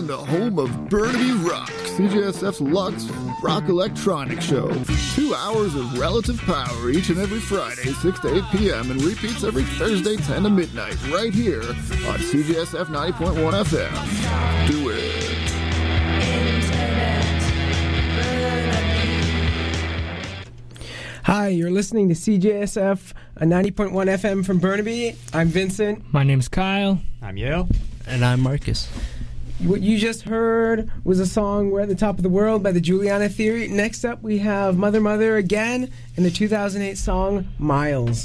the home of Burnaby Rock, CJSF's Lux Rock Electronic Show. 2 hours of relative power each and every Friday, 6 to 8 p.m., and repeats every Thursday, 10 to midnight, right here on CJSF 90.1 FM. Do it. Hi, you're listening to CJSF 90.1 FM from Burnaby. I'm Vincent. My name's Kyle. I'm Yale. And I'm Marcus. What you just heard was a song, We're at the Top of the World by the Juliana Theory. Next up, we have Mother Mother again and the 2008 song, Miles.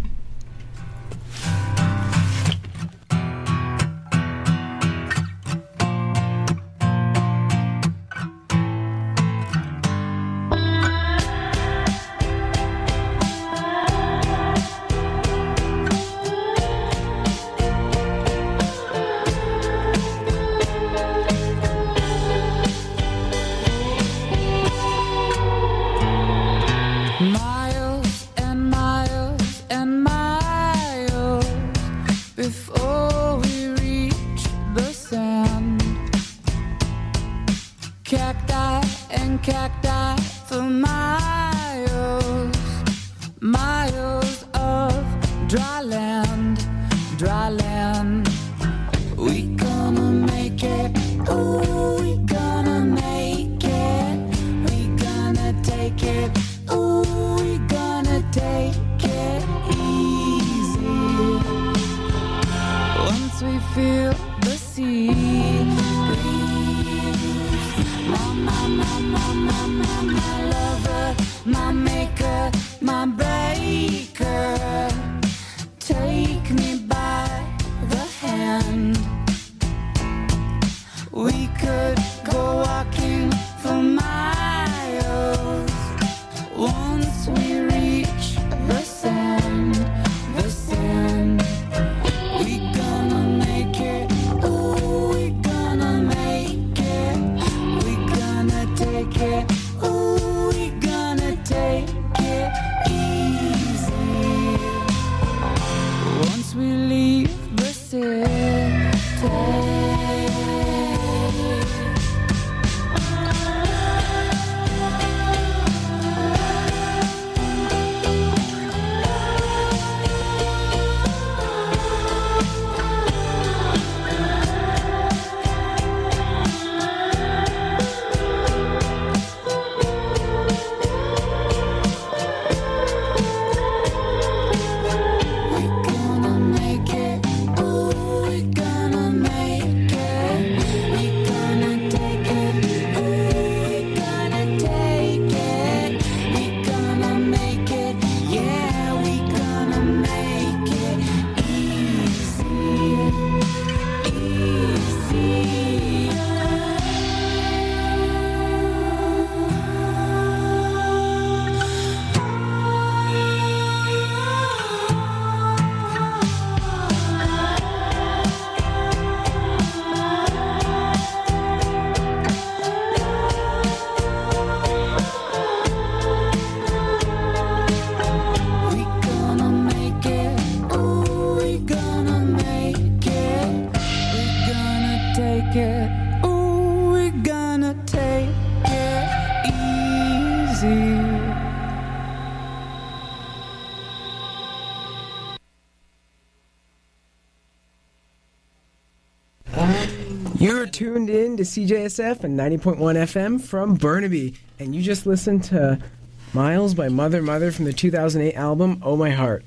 You're tuned in to CJSF and 90.1 FM from Burnaby, and you just listened to Miles by Mother Mother from the 2008 album, Oh My Heart.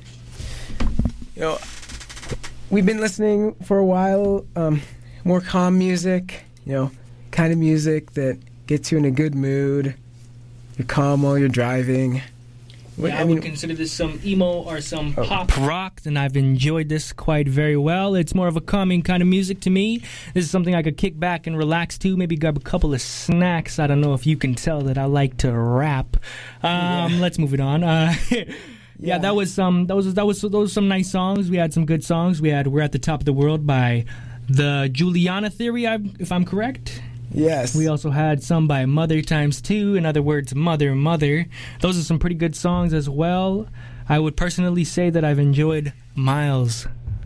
You know, we've been listening for a while, more calm music, you know, kind of music that gets you in a good mood. You're calm while you're driving. Yeah, I would consider this some emo or some pop rock, and I've enjoyed this quite very well. It's more of a calming kind of music to me. This is something I could kick back and relax to, maybe grab a couple of snacks. I don't know if you can tell that I like to rap. Let's move it on. Yeah, that was some nice songs. We had some good songs. We had We're at the Top of the World by the Juliana Theory, if I'm correct. Yes. We also had some by Mother Times 2, in other words, Mother, Mother. Those are some pretty good songs as well. I would personally say that I've enjoyed Miles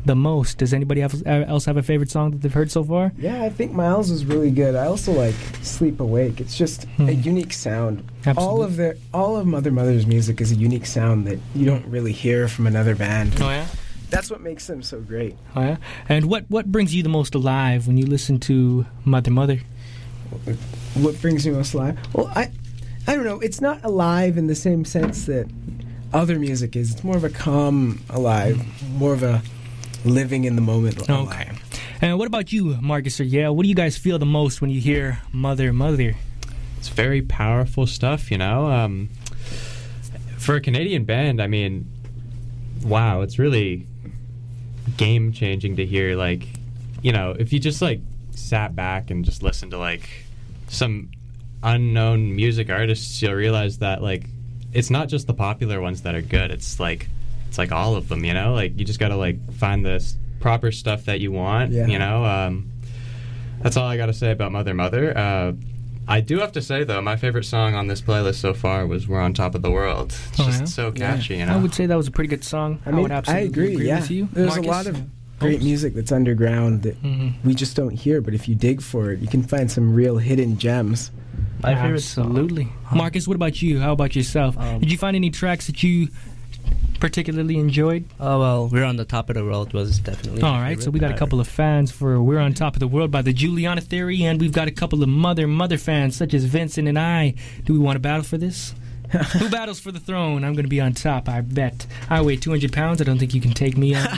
the most? Does anybody else have a favorite song that they've heard so far? Yeah, I think Miles is really good. I also like Sleep Awake. It's just a unique sound. Absolutely. All of Mother Mother's music is a unique sound that you don't really hear from another band. Oh yeah? That's what makes them so great. Oh yeah? And what brings you the most alive when you listen to Mother Mother? What brings me most alive? Well, I don't know. It's not alive in the same sense that other music is. It's more of a calm alive, more of a living in the moment alive. Okay. And what about you, Marcus or Yale? What do you guys feel the most when you hear Mother Mother? It's very powerful stuff, you know. For a Canadian band, I mean, wow, it's really game-changing to hear, like, you know, if you just, like, sat back and just listened to, like, some unknown music artists, you'll realize that, like, it's not just the popular ones that are good. It's like all of them, you know? Like, you just gotta, like, find the proper stuff that you want, you know? That's all I gotta say about Mother Mother. I do have to say, though, my favorite song on this playlist so far was We're on Top of the World. It's just so catchy, you know? I would say that was a pretty good song. I mean, would absolutely agree with you. There's Marcus? a lot of great music that's underground that we just don't hear, but if you dig for it, you can find some real hidden gems. My favorite Absolutely. Marcus, what about you? How about yourself? Did you find any tracks that you particularly enjoyed? Oh, well, We're on the Top of the World was definitely all right, so we got a couple of fans for We're on Top of the World by the Juliana Theory, and we've got a couple of Mother fans such as Vincent and I. Do we want to battle for this? Who battles for the throne? I'm going to be on top, I bet. I weigh 200 pounds. I don't think you can take me on.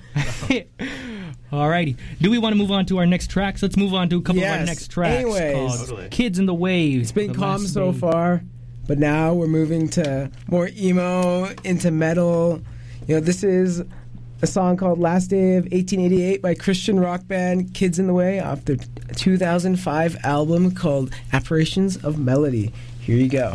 Alrighty. Do we want to move on to our next tracks? Let's move on to a couple of our next tracks. Anyways, called Kids in the Wave. It's been calm so far, but now we're moving to more emo, into metal. You know, this is a song called Last Day of 1888 by Christian rock band Kids in the Way off their 2005 album called Apparitions of Melody. Here you go.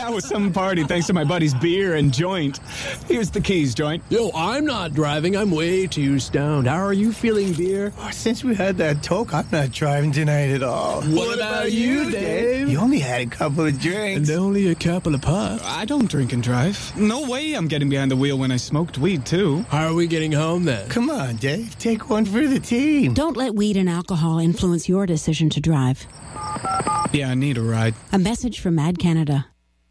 That was some party thanks to my buddy's beer and joint. Here's the keys, joint. Yo, I'm not driving. I'm way too stoned. How are you feeling, beer? Oh, since we had that talk, I'm not driving tonight at all. What about you, Dave? You only had a couple of drinks. And only a couple of puffs. I don't drink and drive. No way I'm getting behind the wheel when I smoked weed, too. How are we getting home, then? Come on, Dave. Take one for the team. Don't let weed and alcohol influence your decision to drive. Yeah, I need a ride. A message from Mad Canada.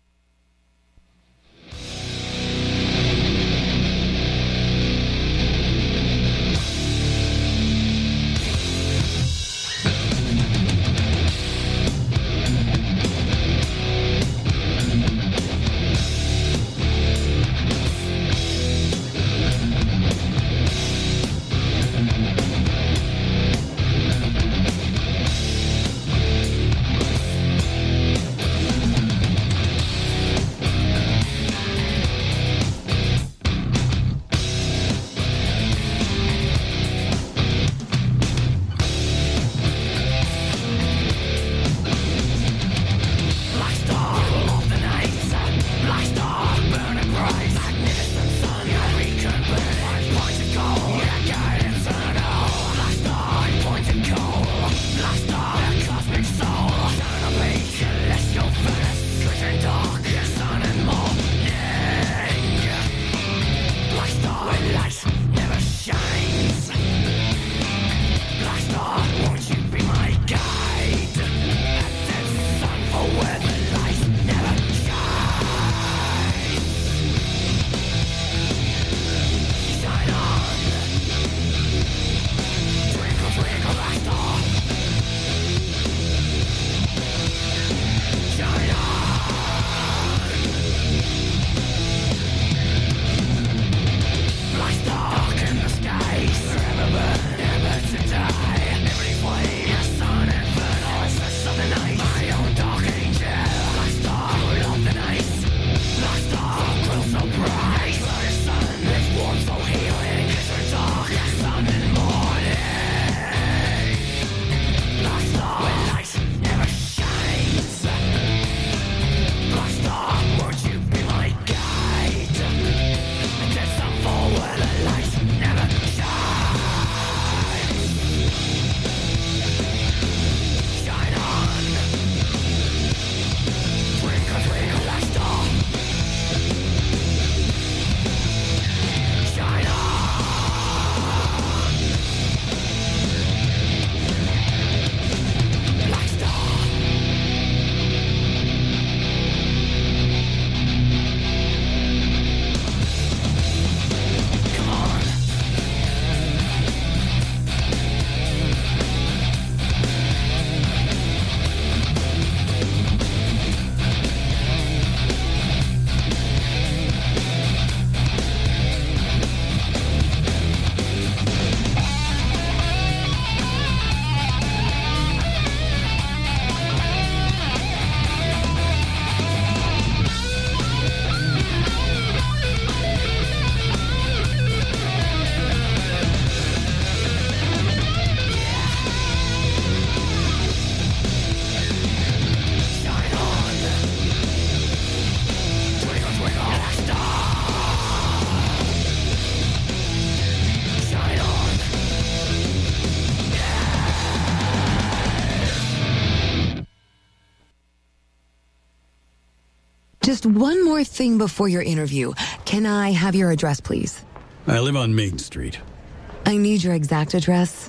Just one more thing before your interview. Can I have your address, please? I live on Main Street. I need your exact address.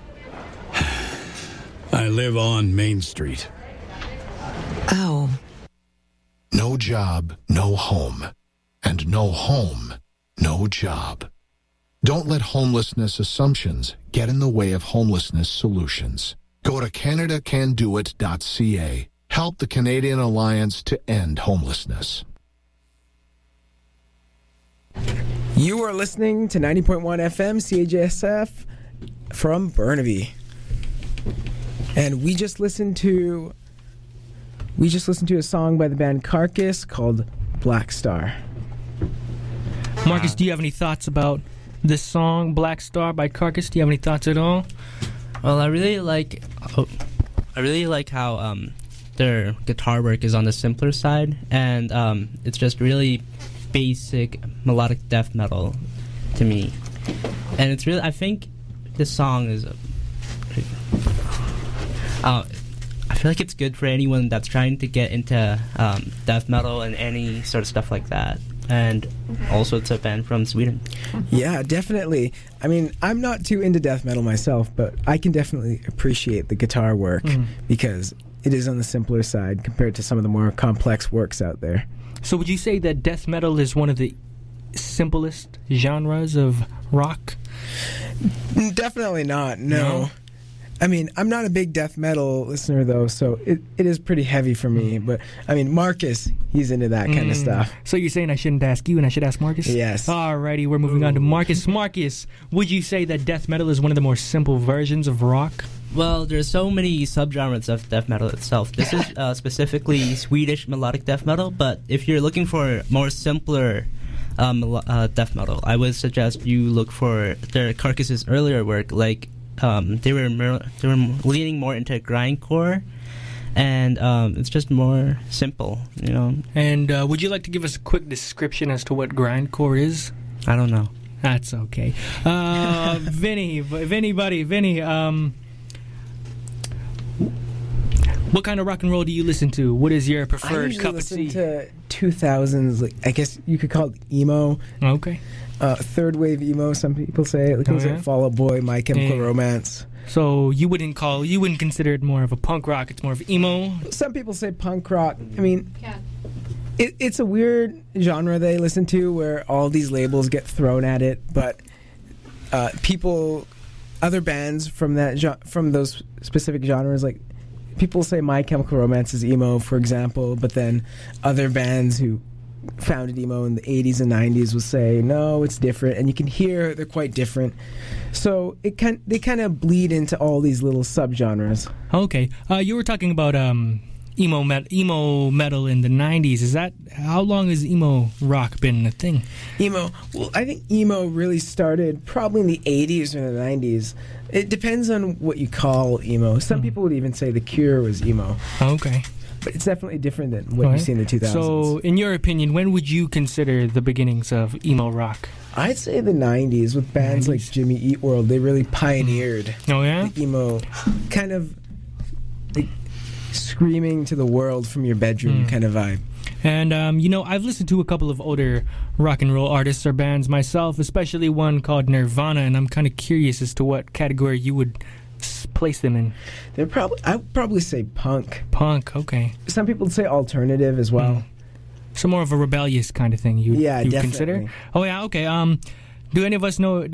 I live on Main Street. Oh. No job, no home. And no home, no job. Don't let homelessness assumptions get in the way of homelessness solutions. Go to CanadaCanDoIt.ca. Help the Canadian Alliance to end homelessness. You are listening to 90.1 FM CJSF from Burnaby. And we just listened to a song by the band Carcass called Black Star. Marcus, do you have any thoughts about this song, Black Star by Carcass? Do you have any thoughts at all? Well, I really like how their guitar work is on the simpler side, and it's just really basic melodic death metal to me. And it's really, I think this song is I feel like it's good for anyone that's trying to get into death metal and any sort of stuff like that. And also it's a band from Sweden. Yeah, definitely. I mean, I'm not too into death metal myself, but I can definitely appreciate the guitar work because it is on the simpler side compared to some of the more complex works out there. So would you say that death metal is one of the simplest genres of rock? Definitely not, no. I mean, I'm not a big death metal listener, though, so it is pretty heavy for me. But, I mean, Marcus, he's into that kind of stuff. So you're saying I shouldn't ask you and I should ask Marcus? Yes. Alrighty, we're moving on to Marcus. Marcus, would you say that death metal is one of the more simple versions of rock? Well, there's so many subgenres of death metal itself. This is specifically Swedish melodic death metal, but if you're looking for more simpler death metal, I would suggest you look for their Carcass's earlier work, like they were leaning more into grindcore, and it's just more simple, you know. And would you like to give us a quick description as to what grindcore is? I don't know. That's okay. Vinny, what kind of rock and roll do you listen to? What is your preferred cup of tea? I usually listen to 2000s, like, I guess you could call it emo. Okay. Third wave emo, some people say. Like Fall Out Boy, My Chemical Romance. So you wouldn't consider it more of a punk rock, it's more of emo? Some people say punk rock. I mean, it's a weird genre they listen to where all these labels get thrown at it, but other bands from those specific genres, like, people say My Chemical Romance is emo, for example, but then other bands who founded emo in the 80s and 90s will say, no, it's different, and you can hear they're quite different. So they kind of bleed into all these little subgenres. Okay. You were talking about emo metal in the 90s. How long has emo rock been a thing? Well, I think emo really started probably in the 80s or the 90s. It depends on what you call emo. Some people would even say The Cure was emo. Okay. But it's definitely different than what you see in the 2000s. So, in your opinion, when would you consider the beginnings of emo rock? I'd say the 90s with bands like Jimmy Eat World. They really pioneered the emo, kind of like screaming to the world from your bedroom kind of vibe. And, I've listened to a couple of older rock and roll artists or bands myself, especially one called Nirvana, and I'm kind of curious as to what category you would place them in. I would probably say punk. Punk, okay. Some people say alternative as well. So more of a rebellious kind of thing you consider? Oh, yeah, okay. Do any of us know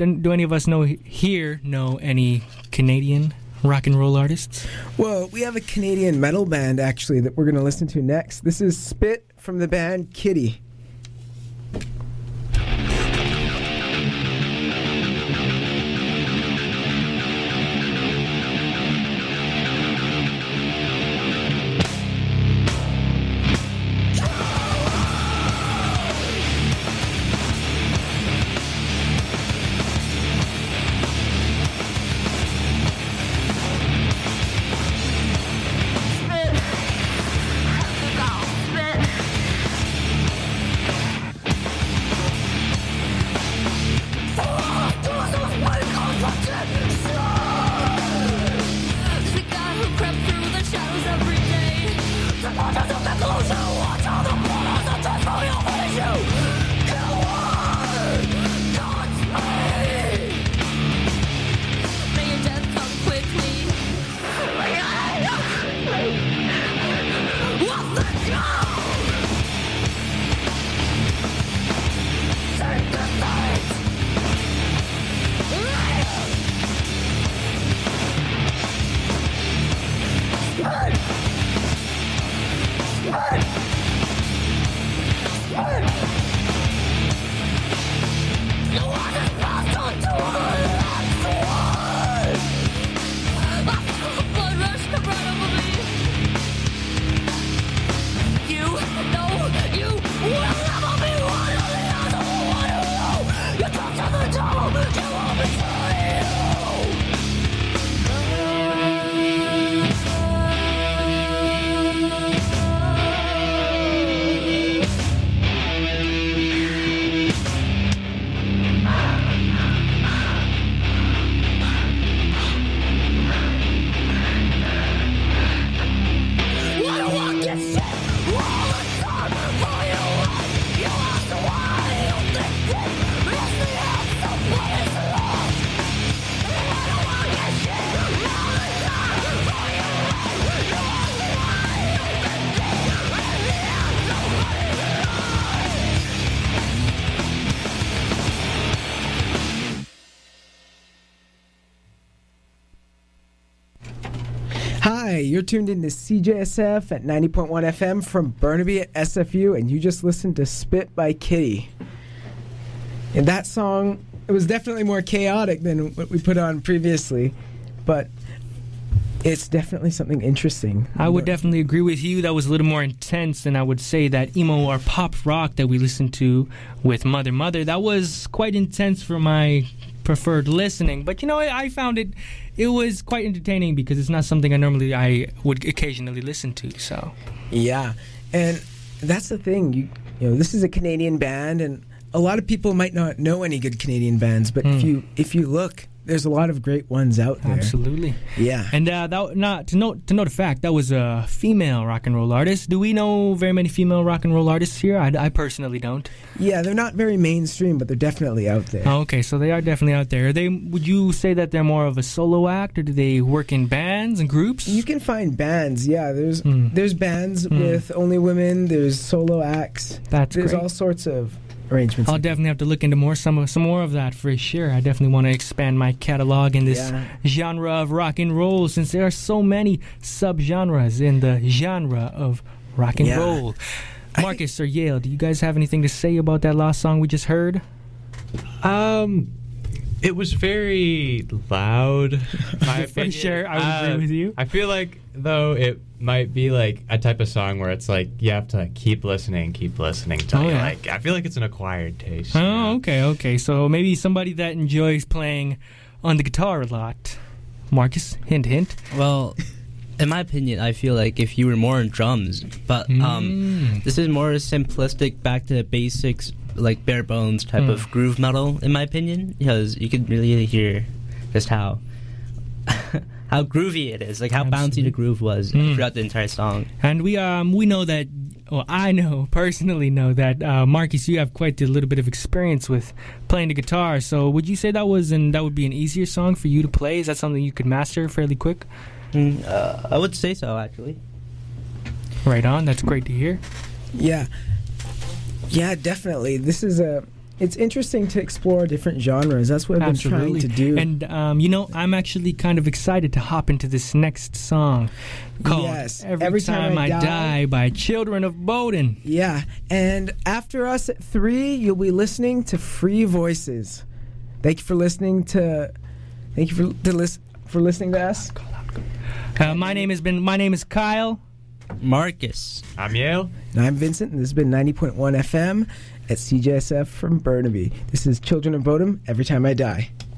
any Canadian rock and roll artists? Well, we have a Canadian metal band, actually, that we're going to listen to next. This is Spit from the band Kitty. Hey, you're tuned into CJSF at 90.1 FM from Burnaby at SFU, and you just listened to Spit by Kitty. And that song, it was definitely more chaotic than what we put on previously, but it's definitely something interesting. I would definitely agree with you. That was a little more intense than I would say that emo or pop rock that we listened to with Mother Mother. That was quite intense for my preferred listening. But, you know, I found it was quite entertaining because it's not something I would occasionally listen to. So yeah, and that's the thing. You know, this is a Canadian band, and a lot of people might not know any good Canadian bands, but if you look, there's a lot of great ones out there. Absolutely. Yeah. And to note the fact, that was a female rock and roll artist. Do we know very many female rock and roll artists here? I personally don't. Yeah, they're not very mainstream, but they're definitely out there. Oh, okay, so they are definitely out there. Would you say that they're more of a solo act, or do they work in bands and groups? You can find bands, yeah. There's bands with only women. There's solo acts. There's great. All sorts of arrangements. I'll definitely have to look into some more of that for sure. I definitely want to expand my catalog in this genre of rock and roll, since there are so many subgenres in the genre of rock and roll. Marcus or Yale, do you guys have anything to say about that last song we just heard? It was very loud. For sure, I would agree with you. I feel like, though, it might be like a type of song where it's like you have to keep listening till you like. I feel like it's an acquired taste. Oh, okay. So maybe somebody that enjoys playing on the guitar a lot. Marcus, hint. Well, in my opinion, I feel like if you were more on drums, but this is more simplistic, back to basics, like bare bones type of groove metal, in my opinion, because you could really hear just how groovy it is, like how bouncy the groove was throughout the entire song. And we know that, well, I personally know that Marcus, you have quite a little bit of experience with playing the guitar. So would you say that would be an easier song for you to play? Is that something you could master fairly quick? I would say so, actually. Right on. That's great to hear. Yeah, definitely. It's interesting to explore different genres. That's what I've been trying to do. And, I'm actually kind of excited to hop into this next song called Every Time I Die by Children of Bodom. Yeah, and after us at 3, you'll be listening to Free Voices. Thank you for listening to us. My name is Kyle. Marcus. I'm Yale. And I'm Vincent, and this has been 90.1 FM at CJSF from Burnaby. This is Children of Bodom, Every Time I Die.